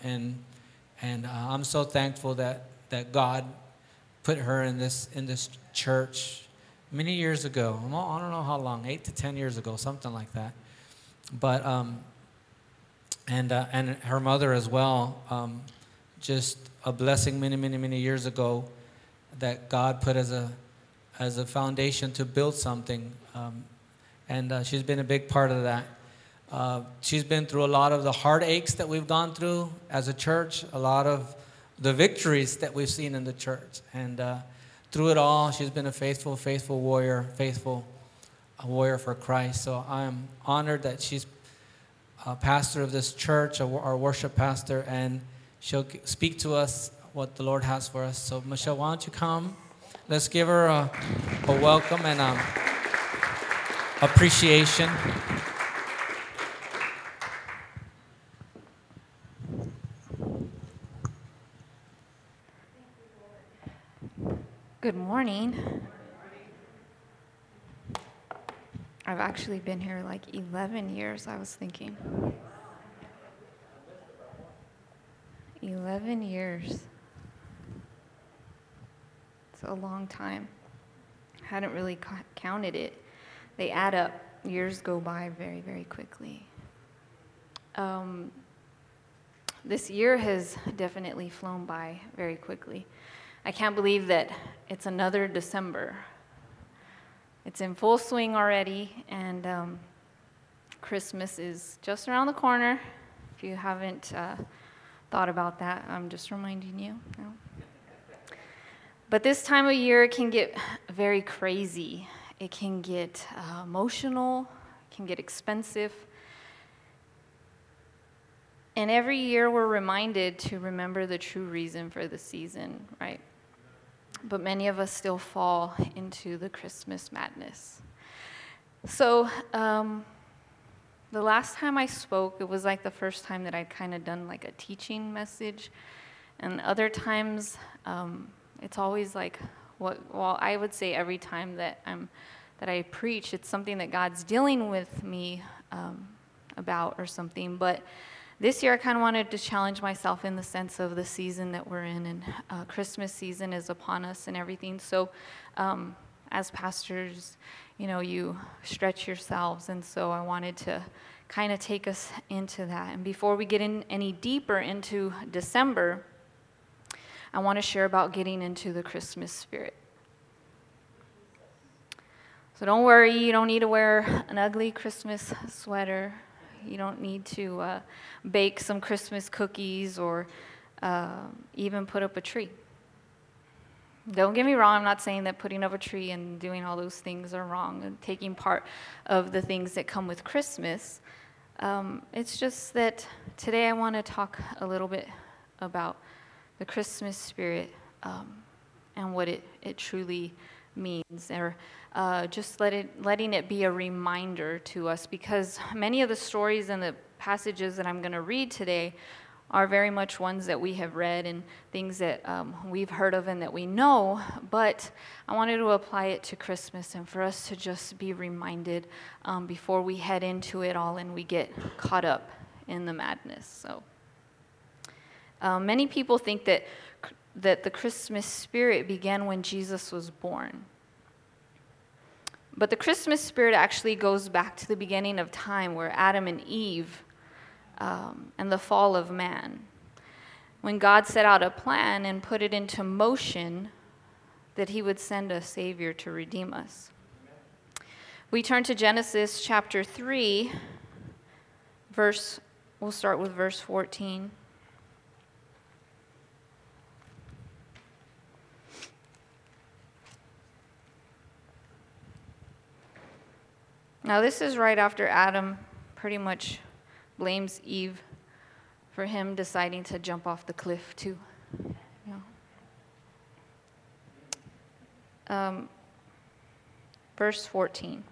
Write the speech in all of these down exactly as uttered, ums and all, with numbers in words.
and and uh, I'm so thankful that that God put her in this in this church many years ago. I don't know how long, eight to ten years ago, something like that. But um, and uh, and her mother as well. Um, just a blessing many, many, many years ago that God put as a as a foundation to build something, um, and uh, she's been a big part of that. Uh, she's been through a lot of the heartaches that we've gone through as a church, a lot of the victories that we've seen in the church, and uh, through it all, she's been a faithful, faithful warrior, faithful a warrior for Christ. So I'm honored that she's a pastor of this church, our worship pastor, and she'll speak to us what the Lord has for us. So Michelle, why don't you come? Let's give her a, a welcome and um, appreciation. Good morning. I've actually been here like eleven years, I was thinking. eleven years. It's a long time. I hadn't really ca- counted it. They add up. Years go by very, very quickly. Um, this year has definitely flown by very quickly. I can't believe that it's another December. It's in full swing already, and um, Christmas is just around the corner. If you haven't uh, thought about that, I'm just reminding you. No? But this time of year, it can get very crazy. It can get uh, emotional, it can get expensive. And every year, we're reminded to remember the true reason for the season, right? But many of us still fall into the Christmas madness. So um, the last time I spoke, it was like the first time that I'd kind of done like a teaching message. And other times, um, it's always like, what? well, I would say every time that I'm that I preach, it's something that God's dealing with me um, about or something. But this year, I kind of wanted to challenge myself in the sense of the season that we're in, and uh, Christmas season is upon us and everything. So um, as pastors, you know, you stretch yourselves, and so I wanted to kind of take us into that. And before we get in any deeper into December, I want to share about getting into the Christmas spirit. So don't worry, you don't need to wear an ugly Christmas sweater. You don't need to uh, bake some Christmas cookies or uh, even put up a tree. Don't get me wrong, I'm not saying that putting up a tree and doing all those things are wrong and taking part of the things that come with Christmas. Um, it's just that today I want to talk a little bit about the Christmas spirit um, and what it, it truly means, or uh, just let it, letting it be a reminder to us, because many of the stories and the passages that I'm going to read today are very much ones that we have read and things that um, we've heard of and that we know, but I wanted to apply it to Christmas and for us to just be reminded um, before we head into it all and we get caught up in the madness. So uh, many people think that that the Christmas spirit began when Jesus was born. But the Christmas spirit actually goes back to the beginning of time, where Adam and Eve um, and the fall of man. When God set out a plan and put it into motion that he would send a Savior to redeem us. We turn to Genesis chapter three, verse, we'll start with verse fourteen. Now, this is right after Adam pretty much blames Eve for him deciding to jump off the cliff, too. You know. Um, verse fourteen.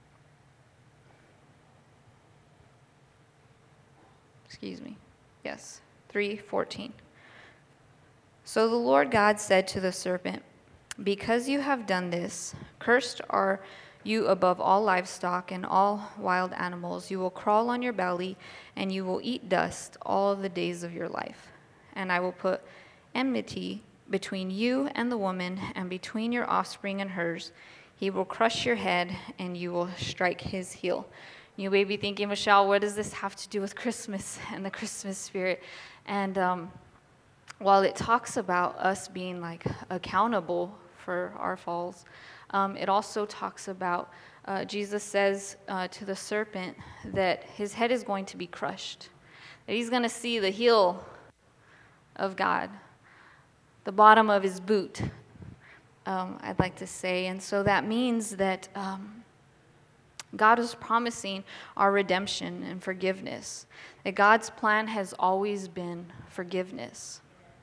Excuse me. Yes, three fourteen. So the Lord God said to the serpent, "Because you have done this, cursed are you above all livestock and all wild animals. You will crawl on your belly, and you will eat dust all the days of your life. And I will put enmity between you and the woman, and between your offspring and hers. He will crush your head, and you will strike his heel. You may be thinking, Michelle, what does this have to do with Christmas and the Christmas spirit? And um, while it talks about us being like accountable for our falls, um, it also talks about, uh, Jesus says uh, to the serpent that his head is going to be crushed, that he's going to see the heel of God, the bottom of his boot, um, I'd like to say. And so that means that um, God is promising our redemption and forgiveness, that God's plan has always been forgiveness.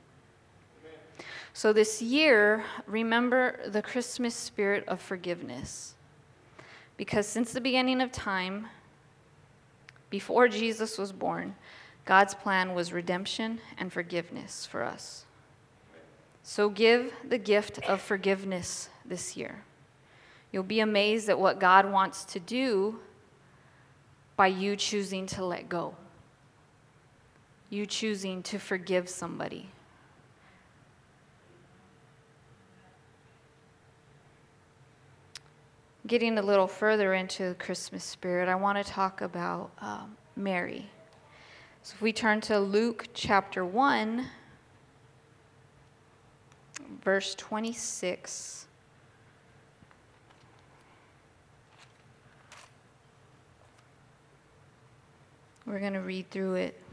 So this year, remember the Christmas spirit of forgiveness. Because since the beginning of time, before Jesus was born, God's plan was redemption and forgiveness for us. So give the gift of forgiveness this year. You'll be amazed at what God wants to do by you choosing to let go. You choosing to forgive somebody. Getting a little further into the Christmas spirit, I want to talk about um, Mary. So if we turn to Luke chapter one, verse twenty-six. We're going to read through it.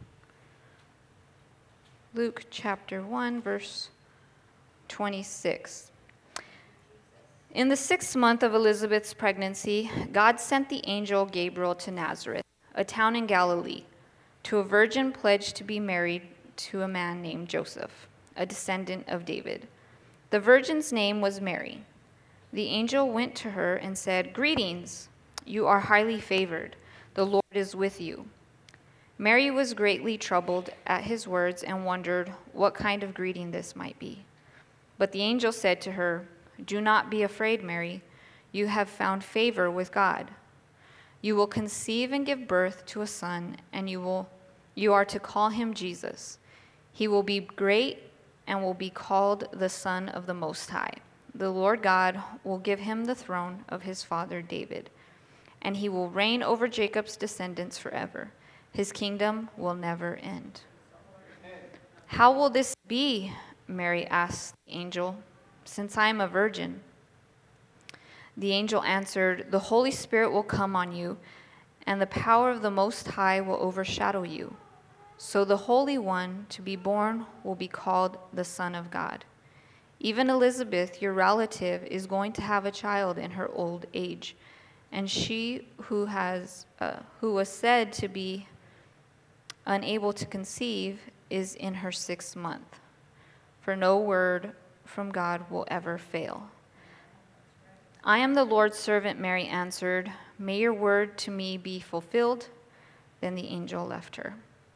Luke chapter one, verse twenty-six. In the sixth month of Elizabeth's pregnancy, God sent the angel Gabriel to Nazareth, a town in Galilee, to a virgin pledged to be married to a man named Joseph, a descendant of David. The virgin's name was Mary. The angel went to her and said, "Greetings, you are highly favored. The Lord is with you." Mary was greatly troubled at his words and wondered what kind of greeting this might be. But the angel said to her, "Do not be afraid, Mary. You have found favor with God. You will conceive and give birth to a son, and you will you are to call him Jesus. He will be great and will be called the Son of the Most High. The Lord God will give him the throne of his father David, and he will reign over Jacob's descendants forever. His kingdom will never end." "How will this be?" Mary asked the angel, "since I am a virgin?" The angel answered, "The Holy Spirit will come on you, and the power of the Most High will overshadow you. So the Holy One to be born will be called the Son of God. Even Elizabeth, your relative, is going to have a child in her old age, and she who has uh, who was said to be unable to conceive is in her sixth month. For no word from God will ever fail." "I am the Lord's servant," Mary answered. "May your word to me be fulfilled." Then the angel left her.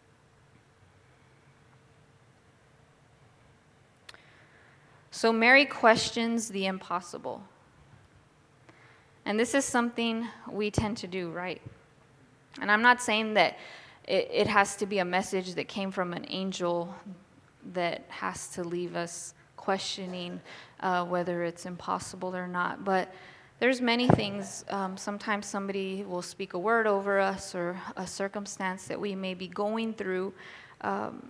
So Mary questions the impossible. And this is something we tend to do, right? And I'm not saying that it, it has to be a message that came from an angel that has to leave us questioning uh, whether it's impossible or not. But there's many things. Um, sometimes somebody will speak a word over us or a circumstance that we may be going through. Um,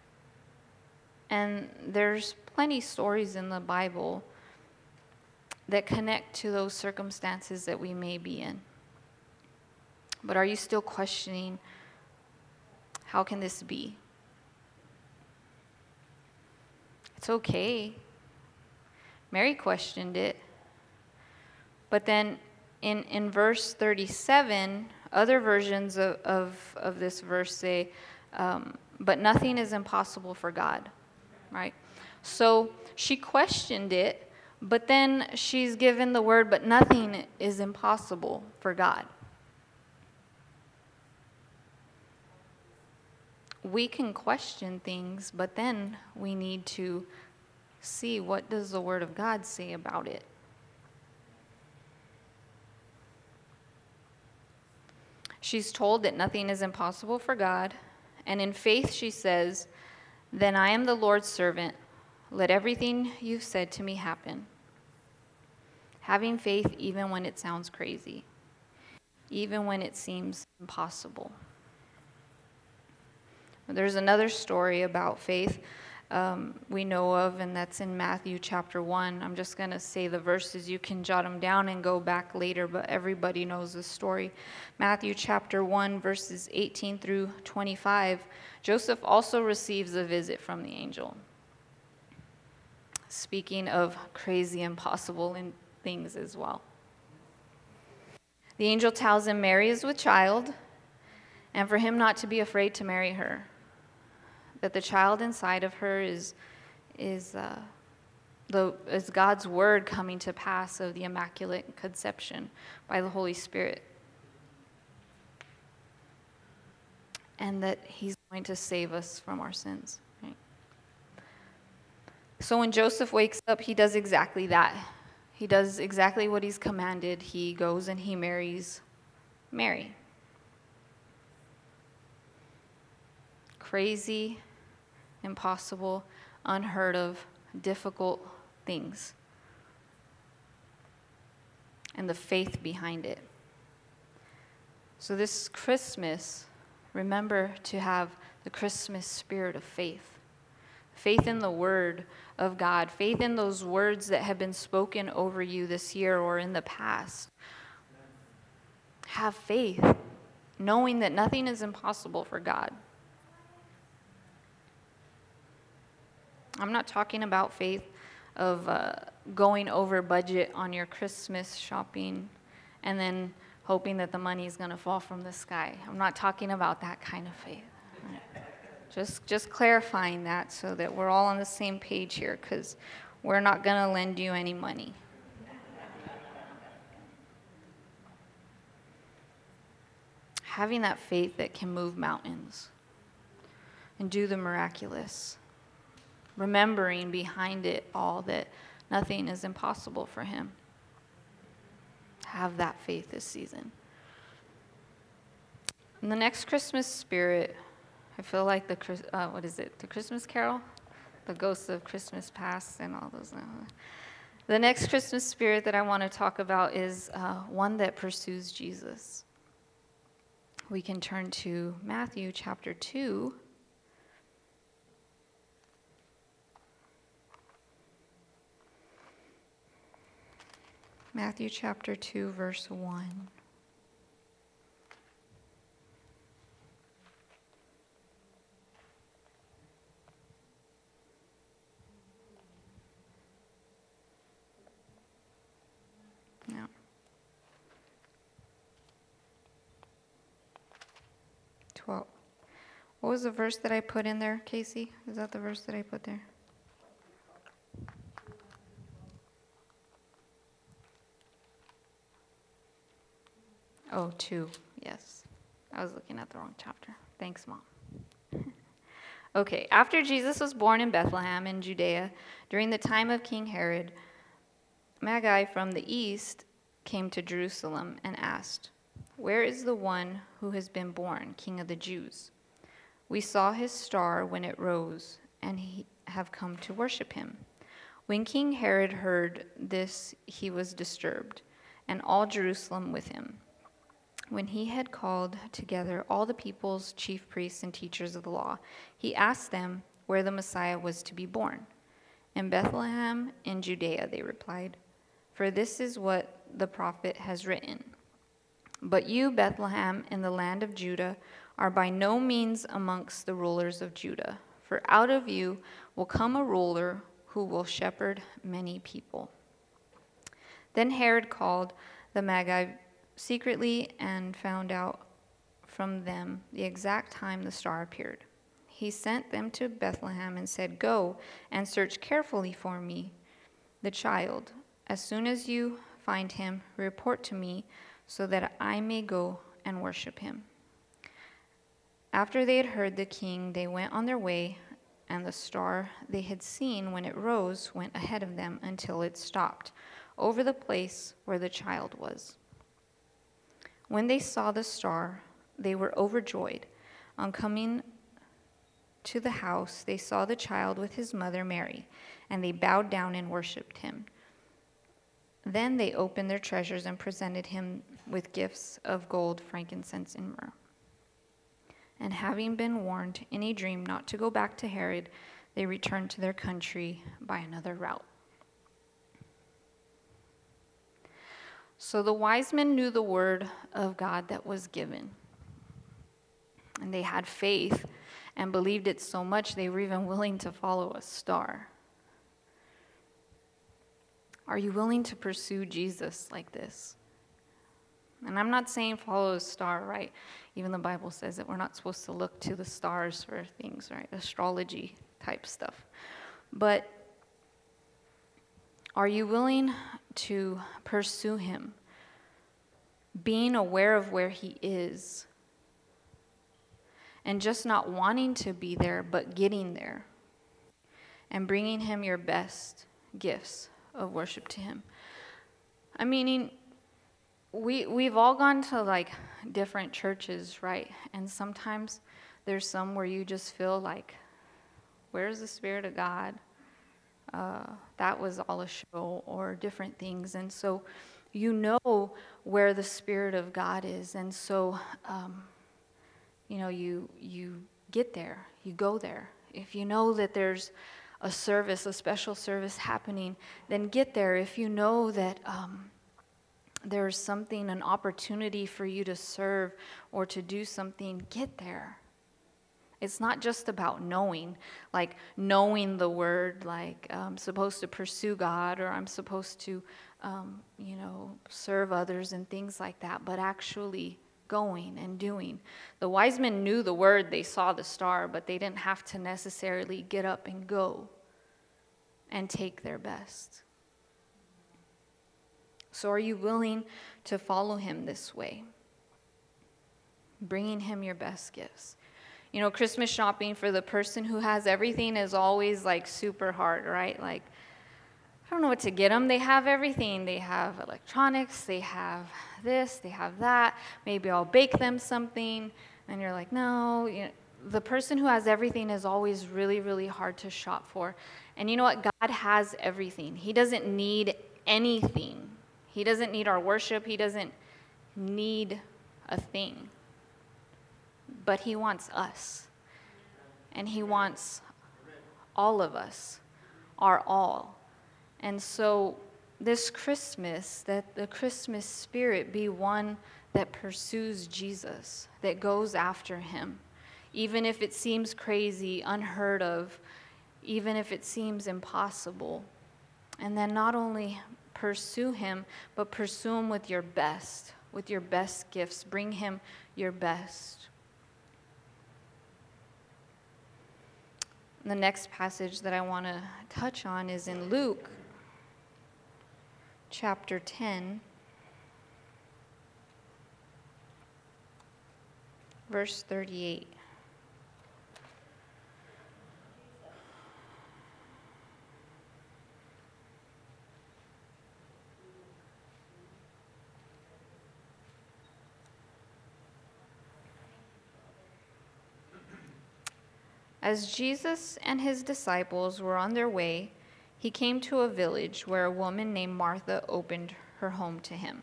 and there's plenty stories in the Bible that connect to those circumstances that we may be in. But are you still questioning, how can this be? It's okay. Mary questioned it. But then in, in verse thirty-seven, other versions of, of, of this verse say, um, but nothing is impossible for God, right? So she questioned it, but then she's given the word, but nothing is impossible for God. We can question things, but then we need to see, what does the word of God say about it? She's told that nothing is impossible for God, and in faith she says, "Then I am the Lord's servant. Let everything you've said to me happen." Having faith even when it sounds crazy, even when it seems impossible. There's another story about faith um, we know of, and that's in Matthew chapter one. I'm just going to say the verses. You can jot them down and go back later, but everybody knows this story. Matthew chapter one, verses eighteen through twenty-five. Joseph also receives a visit from the angel. Speaking of crazy, impossible in things as well. The angel tells him Mary is with child, and for him not to be afraid to marry her, that the child inside of her is, is, uh, the, is God's word coming to pass of the Immaculate Conception by the Holy Spirit. And that he's going to save us from our sins. Right? So when Joseph wakes up, he does exactly that. He does exactly what he's commanded. He goes and he marries Mary. Crazy, impossible, unheard of, difficult things. And the faith behind it. So this Christmas, remember to have the Christmas spirit of faith. Faith in the word of God. Faith in those words that have been spoken over you this year or in the past. Have faith, knowing that nothing is impossible for God. I'm not talking about faith of uh, going over budget on your Christmas shopping and then hoping that the money is going to fall from the sky. I'm not talking about that kind of faith. Right? Just, just clarifying that so that we're all on the same page here, because we're not going to lend you any money. Having that faith that can move mountains and do the miraculous. Remembering behind it all that nothing is impossible for him. Have that faith this season. In the next Christmas spirit, I feel like the, uh, what is it, the Christmas Carol? The Ghosts of Christmas Past and all those. The next Christmas spirit that I want to talk about is uh, one that pursues Jesus. We can turn to Matthew chapter two. Matthew chapter two, verse one. No. twelve. What was the verse that I put in there, Casey? Is that the verse that I put there? Oh, two. Yes. I was looking at the wrong chapter. Thanks, Mom. Okay. After Jesus was born in Bethlehem in Judea, during the time of King Herod, Magi from the east came to Jerusalem and asked, "Where is the one who has been born, King of the Jews? We saw his star when it rose, and he have come to worship him." When King Herod heard this, he was disturbed, and all Jerusalem with him. When he had called together all the people's chief priests and teachers of the law, he asked them where the Messiah was to be born. "In Bethlehem in Judea," they replied, "for this is what the prophet has written. But you, Bethlehem, in the land of Judah, are by no means amongst the rulers of Judah, for out of you will come a ruler who will shepherd many people." Then Herod called the Magi secretly and found out from them the exact time the star appeared. He sent them to Bethlehem and said, "Go and search carefully for me the child. As soon as you find him, report to me so that I may go and worship him." After they had heard the king, they went on their way, and the star they had seen when it rose went ahead of them until it stopped over the place where the child was. When they saw the star, they were overjoyed. On coming to the house, they saw the child with his mother Mary, and they bowed down and worshipped him. Then they opened their treasures and presented him with gifts of gold, frankincense, and myrrh. And having been warned in a dream not to go back to Herod, they returned to their country by another route. So the wise men knew the word of God that was given. And they had faith and believed it so much they were even willing to follow a star. Are you willing to pursue Jesus like this? And I'm not saying follow a star, right? Even the Bible says that we're not supposed to look to the stars for things, right? Astrology type stuff. But are you willing to pursue him, being aware of where he is, and just not wanting to be there, but getting there, and bringing him your best gifts of worship to him? I mean, we, we've all gone to like different churches, right? And sometimes there's some where you just feel like, where's the Spirit of God? Uh, that was all a show, or different things. And so you know where the Spirit of God is. And so, um, you know, you you get there, you go there. If you know that there's a service, a special service happening, then get there. If you know that um, there's something, an opportunity for you to serve or to do something, get there. It's not just about knowing, like knowing the word, like I'm supposed to pursue God, or I'm supposed to, um, you know, serve others and things like that, but actually going and doing. The wise men knew the word, they saw the star, but they didn't have to necessarily get up and go and take their best. So are you willing to follow him this way? Bringing him your best gifts. You know, Christmas shopping for the person who has everything is always like super hard, right? Like, I don't know what to get them. They have everything. They have electronics, they have this, they have that. Maybe I'll bake them something. And you're like, no. You know, the person who has everything is always really, really hard to shop for. And you know what? God has everything. He doesn't need anything. He doesn't need our worship. He doesn't need a thing. But he wants us. And he wants all of us, our all. And so this Christmas, that the Christmas spirit be one that pursues Jesus, that goes after him, even if it seems crazy, unheard of, even if it seems impossible. And then not only pursue him, but pursue him with your best, with your best gifts. Bring him your best. The next passage that I want to touch on is in Luke chapter ten, verse thirty-eight. As Jesus and his disciples were on their way, he came to a village where a woman named Martha opened her home to him.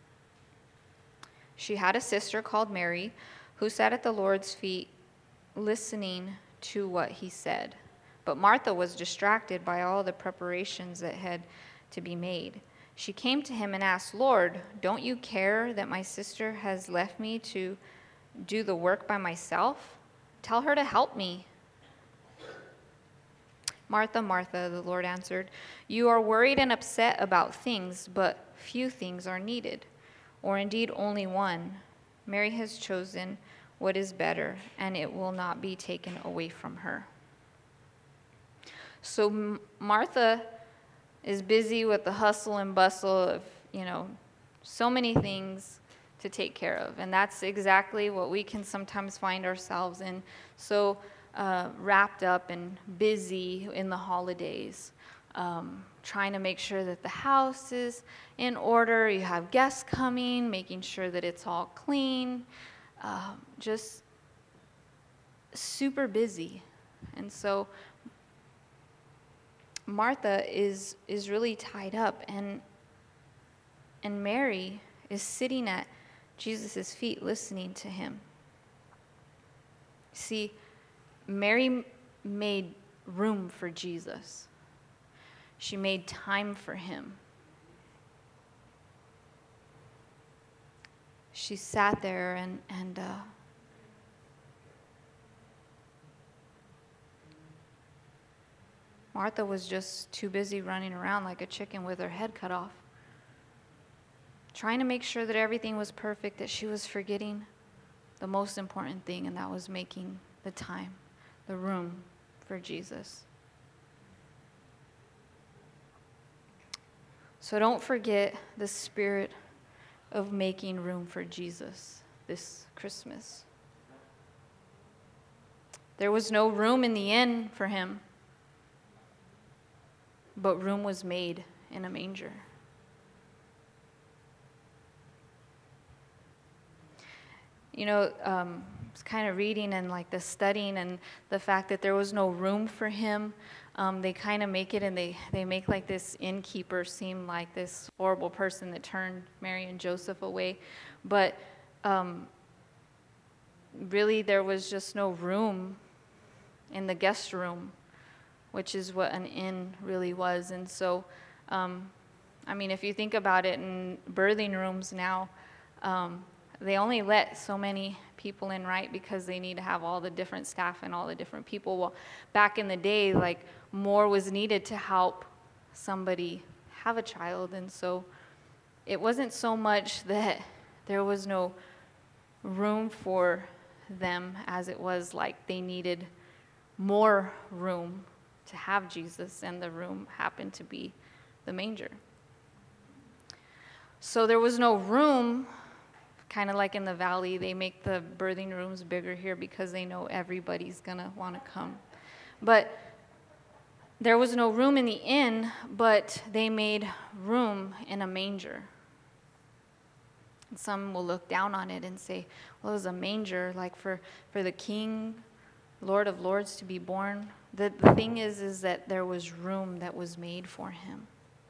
She had a sister called Mary, who sat at the Lord's feet listening to what he said. But Martha was distracted by all the preparations that had to be made. She came to him and asked, "Lord, don't you care that my sister has left me to do the work by myself? Tell her to help me." "Martha, Martha," the Lord answered, "you are worried and upset about things, but few things are needed, or indeed only one. Mary has chosen what is better, and it will not be taken away from her." So M- Martha is busy with the hustle and bustle of, you know, so many things to take care of. And that's exactly what we can sometimes find ourselves in. So Uh, wrapped up and busy in the holidays, um, trying to make sure that the house is in order. You have guests coming, making sure that it's all clean. um, just super busy. And so Martha is is really tied up, and and Mary is sitting at Jesus' feet listening to him. See, Mary made room for Jesus. She made time for him. She sat there and, and uh, Martha was just too busy running around like a chicken with her head cut off, trying to make sure that everything was perfect, that she was forgetting the most important thing, and that was making the time, the room for Jesus. So don't forget the spirit of making room for Jesus this Christmas. There was no room in the inn for him, but room was made in a manger. You know, um, I was kind of reading and like the studying and the fact that there was no room for him. Um, they kind of make it, and they, they make like this innkeeper seem like this horrible person that turned Mary and Joseph away. But um, really, there was just no room in the guest room, which is what an inn really was. And so, um, I mean, if you think about it, in birthing rooms now, um, they only let so many people in, right? Because they need to have all the different staff and all the different people. Well, back in the day, like, more was needed to help somebody have a child. And so it wasn't so much that there was no room for them as it was like they needed more room to have Jesus, and the room happened to be the manger. So there was no room. Kind of like in the valley, they make the birthing rooms bigger here because they know everybody's going to want to come. But there was no room in the inn, but they made room in a manger. And some will look down on it and say, well, it was a manger, like for, for the King, Lord of Lords, to be born. The, the thing is, is that there was room that was made for him.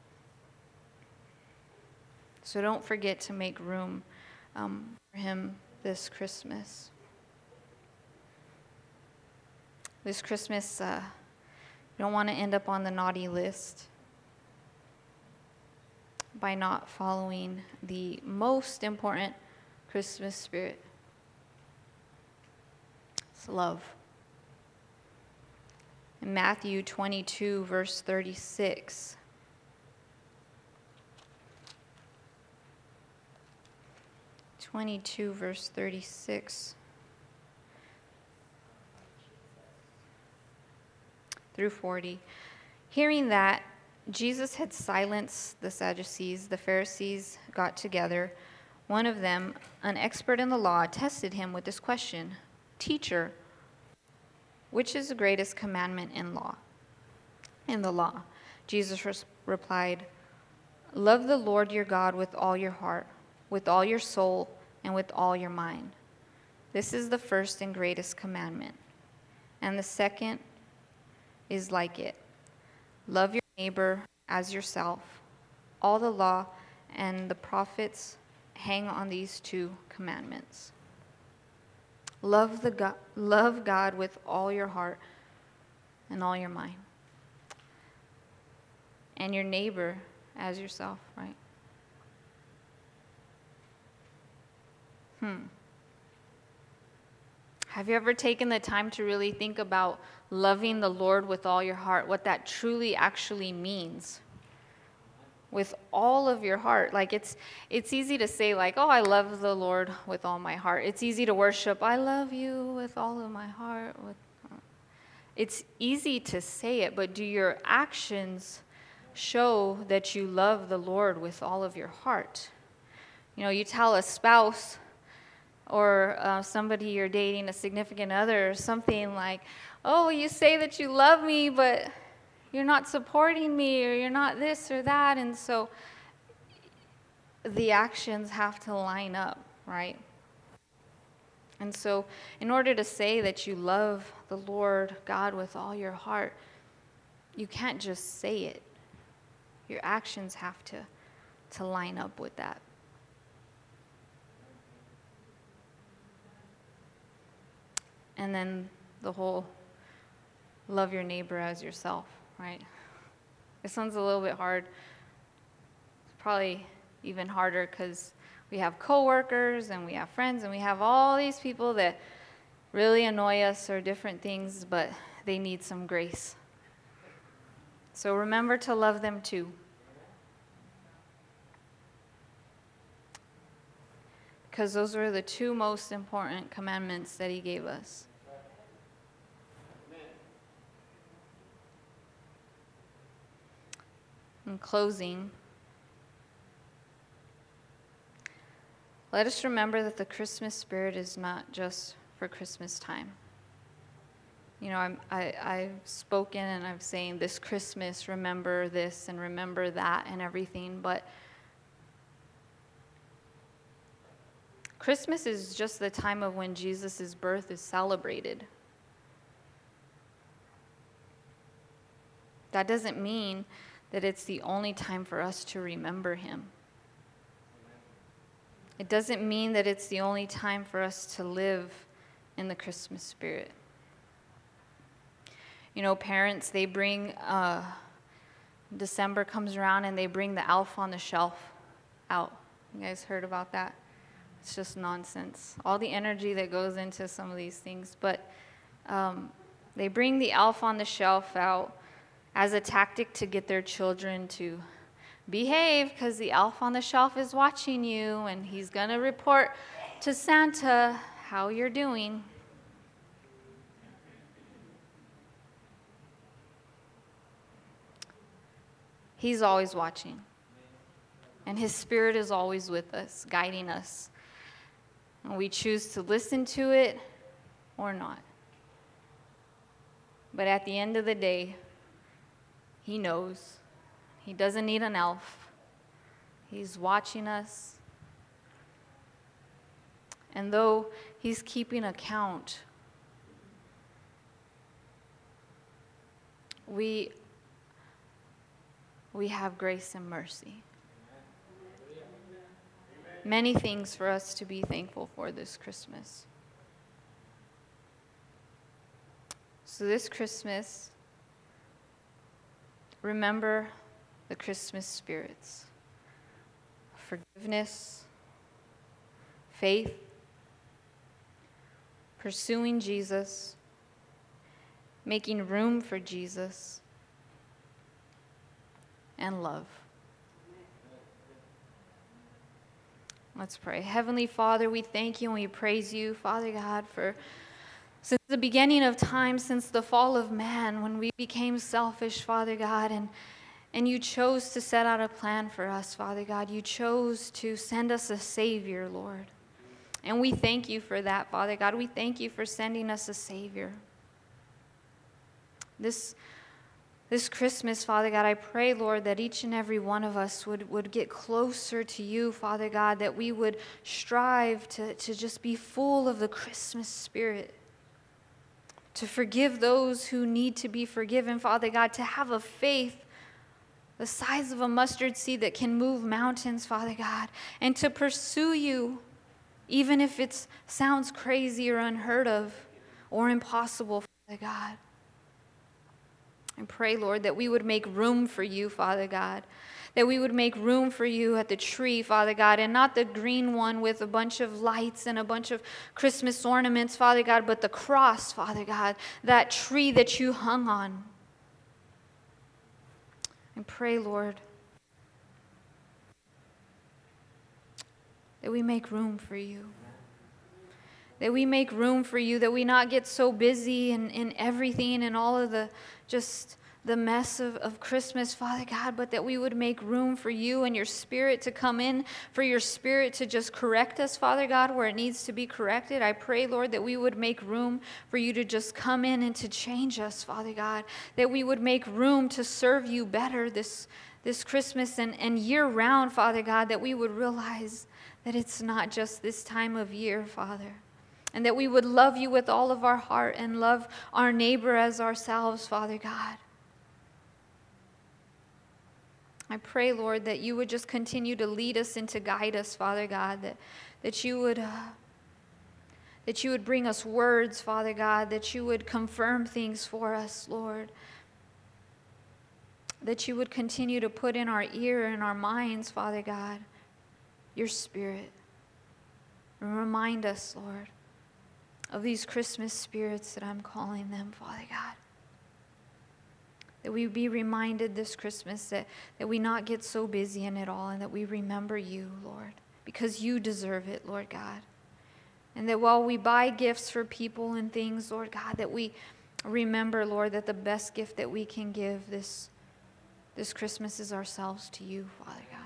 So don't forget to make room Um, for him this Christmas. This Christmas, uh, you don't want to end up on the naughty list by not following the most important Christmas spirit. It's love. In Matthew twenty-two, verse thirty-six, twenty-two, verse thirty-six through forty. Hearing that Jesus had silenced the Sadducees, the Pharisees got together. One of them, an expert in the law, tested him with this question: Teacher, which is the greatest commandment in law? In the law, Jesus res- replied, love the Lord your God with all your heart, with all your soul, and with all your mind. This is the first and greatest commandment. And the second is like it. Love your neighbor as yourself. All the law and the prophets hang on these two commandments. Love the God, love God with all your heart and all your mind. And your neighbor as yourself, right? Hmm. Have you ever taken the time to really think about loving the Lord with all your heart, what that truly actually means? With all of your heart. Like it's it's easy to say like, oh, I love the Lord with all my heart. It's easy to worship, I love you with all of my heart. With It's easy to say it, but do your actions show that you love the Lord with all of your heart? You know, you tell a spouse or uh, somebody you're dating, a significant other, or something like, oh, you say that you love me, but you're not supporting me, or you're not this or that. And so the actions have to line up, right? And so, in order to say that you love the Lord God with all your heart, you can't just say it. Your actions have to, to line up with that. And then the whole love your neighbor as yourself, right? It sounds a little bit hard. It's probably even harder because we have coworkers and we have friends and we have all these people that really annoy us or different things, but they need some grace. So remember to love them too. Because those were the two most important commandments that he gave us. In closing, let us remember that the Christmas spirit is not just for Christmas time. You know, I'm, I, I've spoken and I'm saying this Christmas, remember this and remember that and everything, but Christmas is just the time of when Jesus' birth is celebrated. That doesn't mean that it's the only time for us to remember him. It doesn't mean that it's the only time for us to live in the Christmas spirit. You know, parents, they bring, uh, December comes around and they bring the elf on the shelf out. You guys heard about that? It's just nonsense. All the energy that goes into some of these things. But um, they bring the elf on the shelf out as a tactic to get their children to behave, because the elf on the shelf is watching you and he's going to report to Santa how you're doing. He's always watching. And his spirit is always with us, guiding us. And we choose to listen to it or not. But at the end of the day, he knows. He doesn't need an elf. He's watching us. And though he's keeping account, we, we have grace and mercy. Many things for us to be thankful for this Christmas. So this Christmas, remember the Christmas spirits: forgiveness, faith, pursuing Jesus, making room for Jesus, and love. Let's pray. Heavenly Father, we thank you and we praise you, Father God, for since the beginning of time, since the fall of man, when we became selfish, Father God, and, and you chose to set out a plan for us, Father God. You chose to send us a Savior, Lord. And we thank you for that, Father God. We thank you for sending us a Savior. This This Christmas, Father God, I pray, Lord, that each and every one of us would, would get closer to you, Father God, that we would strive to, to just be full of the Christmas spirit, to forgive those who need to be forgiven, Father God, to have a faith the size of a mustard seed that can move mountains, Father God, and to pursue you, even if it sounds crazy or unheard of or impossible, Father God. I pray, Lord, that we would make room for you, Father God, that we would make room for you at the tree, Father God, and not the green one with a bunch of lights and a bunch of Christmas ornaments, Father God, but the cross, Father God, that tree that you hung on. I pray, Lord, that we make room for you. That we make room for you, that we not get so busy in, in everything and all of the just the mess of, of Christmas, Father God, but that we would make room for you and your spirit to come in, for your spirit to just correct us, Father God, where it needs to be corrected. I pray, Lord, that we would make room for you to just come in and to change us, Father God, that we would make room to serve you better this, this Christmas and, and year-round, Father God, that we would realize that it's not just this time of year, Father. And that we would love you with all of our heart and love our neighbor as ourselves, Father God. I pray, Lord, that you would just continue to lead us and to guide us, Father God, that, that you would... Uh, that you would bring us words, Father God, that you would confirm things for us, Lord. That you would continue to put in our ear and our minds, Father God, your Spirit. And remind us, Lord, of these Christmas spirits that I'm calling them, Father God. That we be reminded this Christmas that, that we not get so busy in it all, and that we remember you, Lord, because you deserve it, Lord God. And that while we buy gifts for people and things, Lord God, that we remember, Lord, that the best gift that we can give this, this Christmas is ourselves to you, Father God.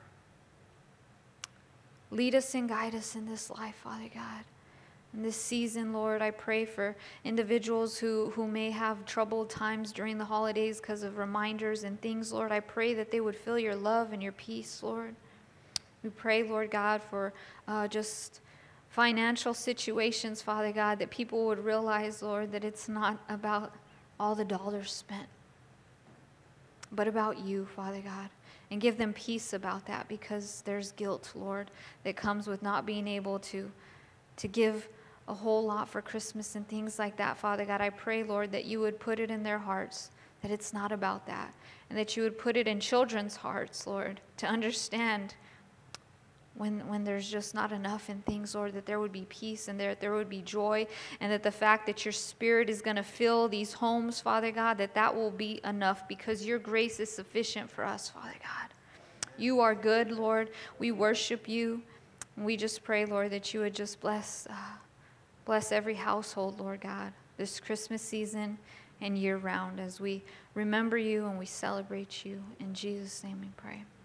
Lead us and guide us in this life, Father God. In this season, Lord, I pray for individuals who, who may have troubled times during the holidays because of reminders and things, Lord. I pray that they would feel your love and your peace, Lord. We pray, Lord God, for uh, just... financial situations, Father God, that people would realize, Lord, that it's not about all the dollars spent, but about you, Father God. And give them peace about that, because there's guilt, Lord, that comes with not being able to, to give a whole lot for Christmas and things like that, Father God. I pray, Lord, that you would put it in their hearts, that it's not about that, and that you would put it in children's hearts, Lord, to understand When, when there's just not enough in things, Lord, that there would be peace and there, there would be joy, and that the fact that your Spirit is going to fill these homes, Father God, that that will be enough, because your grace is sufficient for us, Father God. You are good, Lord. We worship you. And we just pray, Lord, that you would just bless, uh, bless every household, Lord God, this Christmas season and year round, as we remember you and we celebrate you. In Jesus' name we pray.